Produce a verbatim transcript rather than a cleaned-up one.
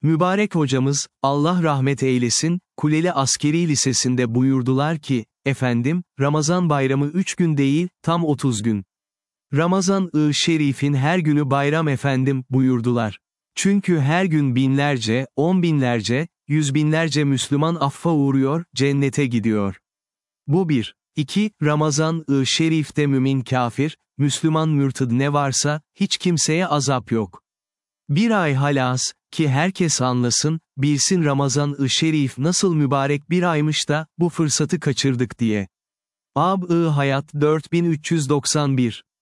Mübarek hocamız, Allah rahmet eylesin, Kuleli Askeri Lisesi'nde buyurdular ki, efendim, Ramazan bayramı üç gün değil, tam otuz gün. Ramazan-ı Şerif'in her günü bayram efendim, buyurdular. Çünkü her gün binlerce, on binlerce, yüz binlerce Müslüman affa uğruyor, cennete gidiyor. Bu bir. İki, Ramazan-ı Şerif'te mümin kafir, Müslüman mürtid ne varsa, hiç kimseye azap yok. Bir ay halas, ki herkes anlasın, bilsin Ramazan-ı Şerif nasıl mübarek bir aymış da, bu fırsatı kaçırdık diye. Ab-ı Hayat dört bin üç yüz doksan bir